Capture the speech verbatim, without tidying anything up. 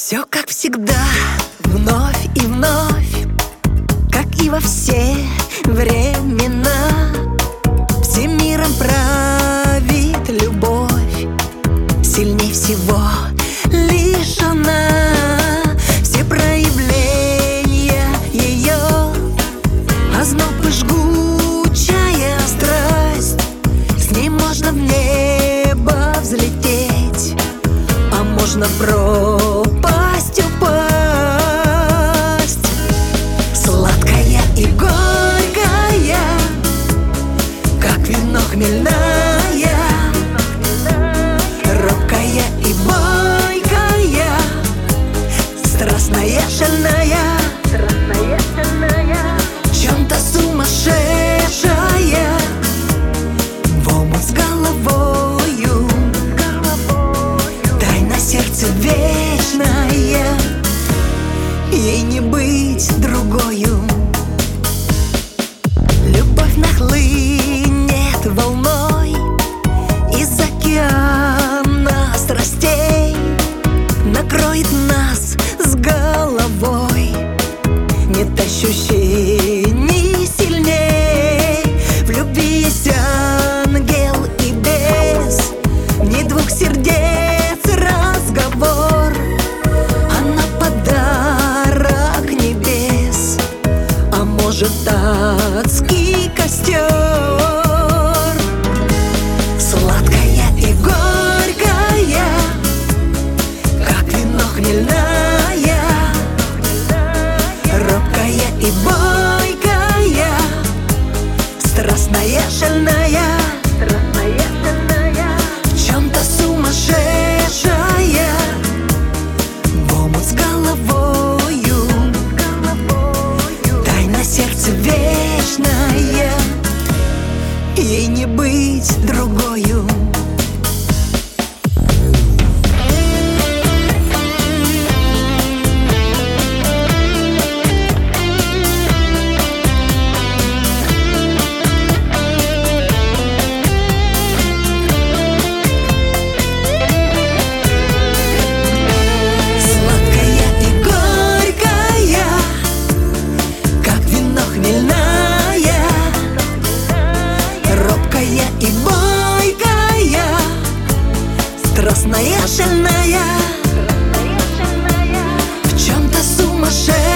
Все как всегда, вновь и вновь, как и во все времена. Всем миром правит любовь, сильней всего лишь она. Все проявления ее, озноб и жгучая страсть. С ней можно в небо взлететь, а можно пропасть, упасть. Сладкая и горькая, как вино хмельная, робкая и бойкая, страстная, шальная, в чем-то сумасшедшая, в омут с головою, тайна сердца вечная, ей не быть другою. Любовь нахлынет волной из океана страстей, накроет нас с головой. Нет ощущений сильней, в любви есть ангел и бес, не двух сердец разговор, она подарок небес, а может адский костер. Сладкая и горькая, как вино хмельная, робкая и бойкая, страстная, шальная, в чем-то сумасшедшая, в омут с головою, тайна сердца вечная, ей не быть другою. И бойкая, страстная, шальная, в чем-то сумасшедшая.